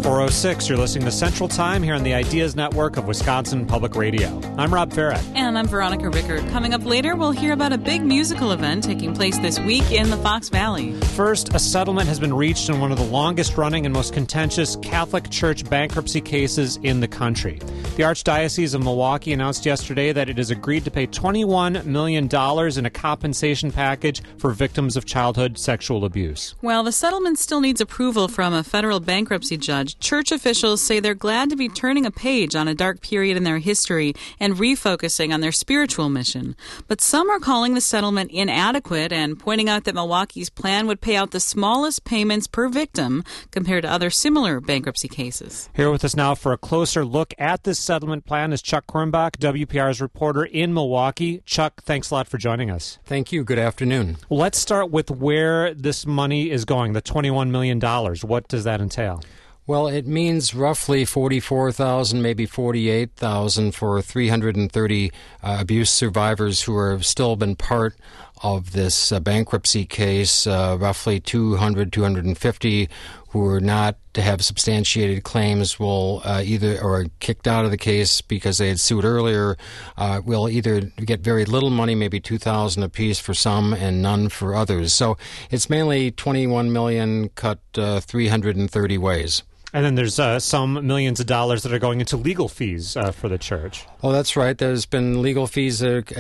4:06. You're listening to Central Time here on the Ideas Network of Wisconsin Public Radio. I'm Rob Farrett. And I'm Veronica Rickert. Coming up later, we'll hear about a big musical event taking place this week in the Fox Valley. First, a settlement has been reached in one of the longest-running and most contentious Catholic Church bankruptcy cases in the country. The Archdiocese of Milwaukee announced yesterday that it has agreed to pay $21 million in a compensation package for victims of childhood sexual abuse. While the settlement still needs approval from a federal bankruptcy judge, church officials say they're glad to be turning a page on a dark period in their history and refocusing on their spiritual mission. But some are calling the settlement inadequate and pointing out that Milwaukee's plan would pay out the smallest payments per victim compared to other similar bankruptcy cases. Here with us now for a closer look at this settlement plan is Chuck Quirmbach, WPR's reporter in Milwaukee. Chuck, thanks a lot for joining us. Thank you. Good afternoon. Let's start with where this money is going, the $21 million. What does that entail? Well, it means roughly $44,000, maybe $48,000 for 330 abuse survivors who have still been part of this bankruptcy case, roughly 250 who are not to have substantiated claims will either or kicked out of the case because they had sued earlier, will either get very little money, maybe $2,000 apiece for some and none for others. So it's mainly $21 million cut 330 ways. And then there's some millions of dollars that are going into legal fees for the church. Oh, that's right. There's been legal fees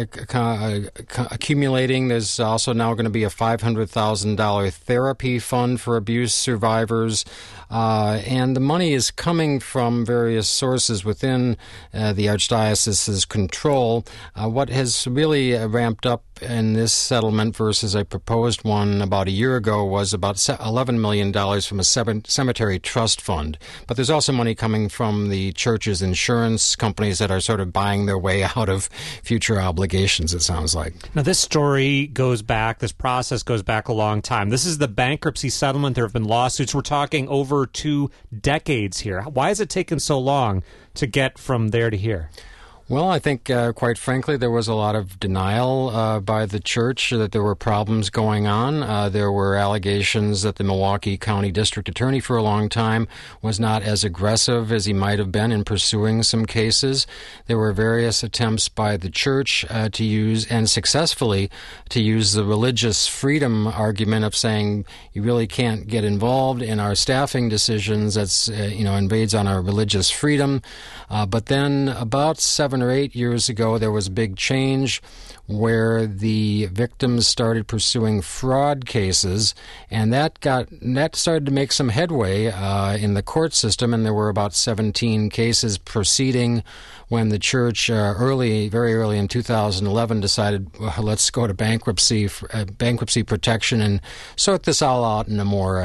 accumulating. There's also now going to be a $500,000 therapy fund for abuse survivors. And the money is coming from various sources within the Archdiocese's control. What has really ramped up in this settlement versus a proposed one about a year ago was about $11 million from a cemetery trust fund. But there's also money coming from the church's insurance companies that are sort of buying their way out of future obligations, it sounds like. Now, this story goes back, this process goes back a long time. This is the bankruptcy settlement. There have been lawsuits. We're talking over 2 decades here. Why has it taken so long to get from there to here? Well, I think, quite frankly, there was a lot of denial by the church that there were problems going on. There were allegations that the Milwaukee County District Attorney for a long time was not as aggressive as he might have been in pursuing some cases. There were various attempts by the church to use, and successfully, to use the religious freedom argument of saying you really can't get involved in our staffing decisions. That's, invades on our religious freedom. But then about 7 or 8 years ago, there was a big change where the victims started pursuing fraud cases, and that started to make some headway in the court system, and there were about 17 cases proceeding when the church very early in 2011 decided, well, let's go to bankruptcy protection and sort this all out in a more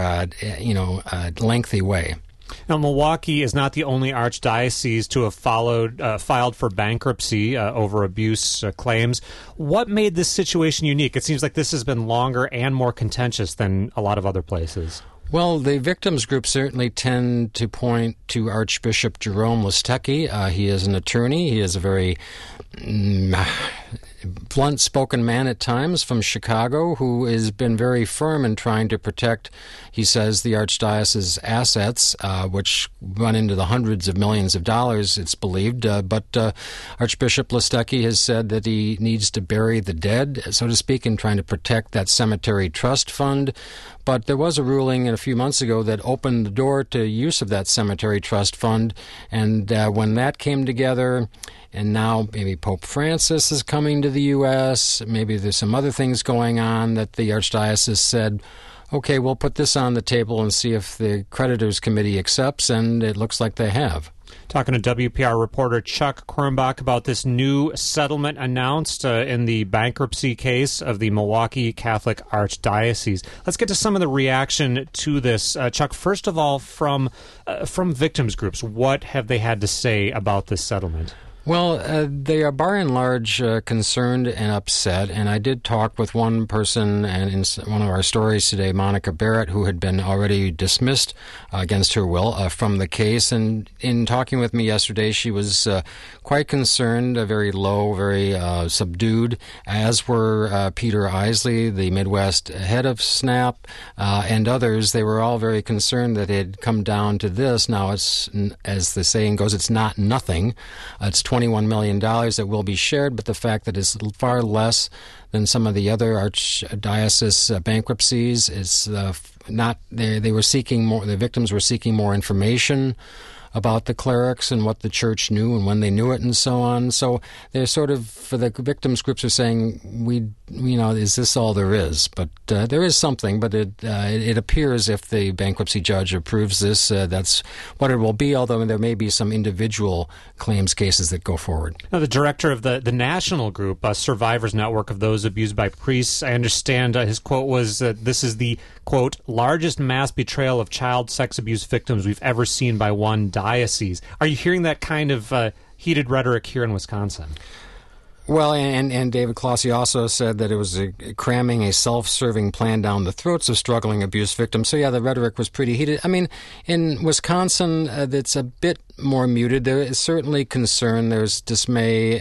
lengthy way. Now, Milwaukee is not the only archdiocese to have filed for bankruptcy over abuse claims. What made this situation unique? It seems like this has been longer and more contentious than a lot of other places. Well, the victims group certainly tend to point to Archbishop Jerome Listecki. He is an attorney. He is a very blunt-spoken man at times from Chicago who has been very firm in trying to protect, he says, the Archdiocese's assets, which run into the hundreds of millions of dollars, it's believed. But Archbishop Listecki has said that he needs to bury the dead, so to speak, in trying to protect that cemetery trust fund. But there was a ruling a few months ago that opened the door to use of that cemetery trust fund, and when that came together, and now maybe Pope Francis is coming to the U.S., maybe there's some other things going on that the Archdiocese said, okay, we'll put this on the table and see if the creditors committee accepts, and it looks like they have. Talking to WPR reporter Chuck Quirmbach about this new settlement announced in the bankruptcy case of the Milwaukee Catholic Archdiocese. Let's get to some of the reaction to this. Chuck, first of all, from victims groups, what have they had to say about this settlement? Well, they are by and large concerned and upset, and I did talk with one person and in one of our stories today, Monica Barrett, who had been already dismissed against her will from the case, and in talking with me yesterday, she was quite concerned, very low, very subdued, as were Peter Isley, the Midwest head of SNAP, and others. They were all very concerned that it had come down to this. Now, it's, as the saying goes, it's not nothing. It's $21 million that will be shared, but the fact that it's far less than some of the other archdiocese bankruptcies is not. They were seeking more. The victims were seeking more information about the clerics and what the church knew and when they knew it and so on. So they're sort of, for the victims groups, are saying, is this all there is? But there is something, but it appears if the bankruptcy judge approves this, that's what it will be, although there may be some individual claims cases that go forward. Now, the director of the national group, Survivors Network of Those Abused by Priests, I understand his quote was that this is the, quote, largest mass betrayal of child sex abuse victims we've ever seen by one diocese. Are you hearing that kind of heated rhetoric here in Wisconsin? Well, and David Clossie also said that it was cramming a self-serving plan down the throats of struggling abuse victims. So, yeah, the rhetoric was pretty heated. I mean, in Wisconsin, it's a bit more muted. There is certainly concern. There's dismay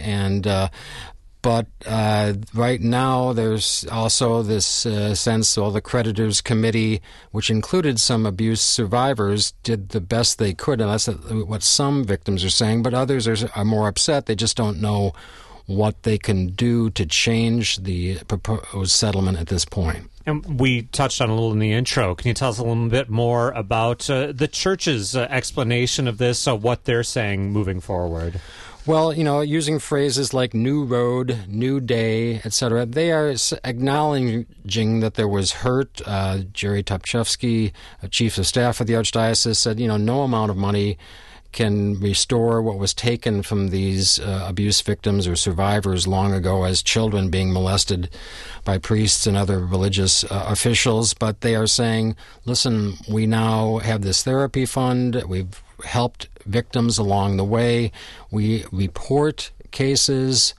But right now, there's also this sense, the creditors committee, which included some abuse survivors, did the best they could, and that's what some victims are saying. But others are more upset. They just don't know what they can do to change the proposed settlement at this point. And we touched on a little in the intro. Can you tell us a little bit more about the church's explanation of this, what they're saying moving forward? Well, using phrases like new road, new day, etc., they are acknowledging that there was hurt. Jerry Topchevsky, chief of staff of the Archdiocese, said, no amount of money can restore what was taken from these abuse victims or survivors long ago as children being molested by priests and other religious officials. But they are saying, listen, we now have this therapy fund. We've helped victims along the way. We report cases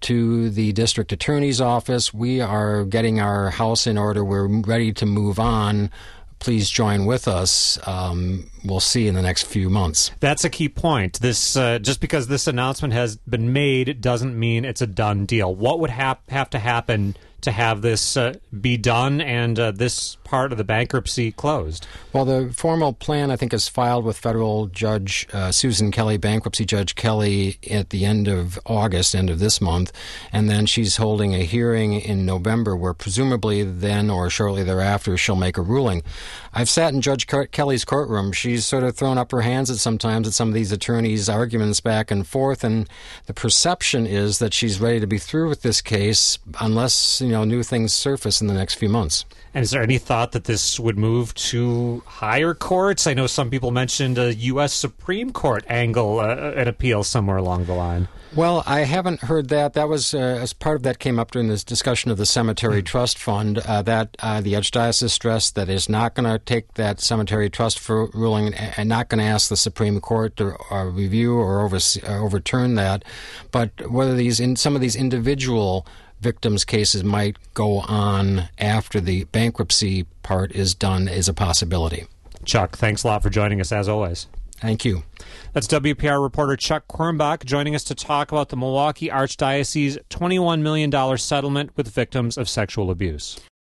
to the district attorney's office. We are getting our house in order. We're ready to move on. Please join with us. We'll see in the next few months. That's a key point. This just because this announcement has been made doesn't mean it's a done deal. What would have to happen to have this be done and this part of the bankruptcy closed? Well, the formal plan, I think, is filed with federal judge Susan Kelly, bankruptcy judge Kelly, at the end of August, end of this month, and then she's holding a hearing in November where presumably then or shortly thereafter she'll make a ruling. I've sat in Judge Kelly's courtroom. She's sort of thrown up her hands sometimes at some of these attorneys' arguments back and forth, and the perception is that she's ready to be through with this case unless, new things surface in the next few months. And is there any thought that this would move to higher courts? I know some people mentioned a U.S. Supreme Court angle, an appeal somewhere along the line. Well, I haven't heard that. That was, as part of that came up during this discussion of the Cemetery Trust Fund, that the Archdiocese stressed that it's not going to take that Cemetery Trust for ruling and not going to ask the Supreme Court to review or overturn that. But whether some of these individual victims' cases might go on after the bankruptcy part is done is a possibility. Chuck, thanks a lot for joining us, as always. Thank you. That's WPR reporter Chuck Quirmbach joining us to talk about the Milwaukee Archdiocese $21 million settlement with victims of sexual abuse.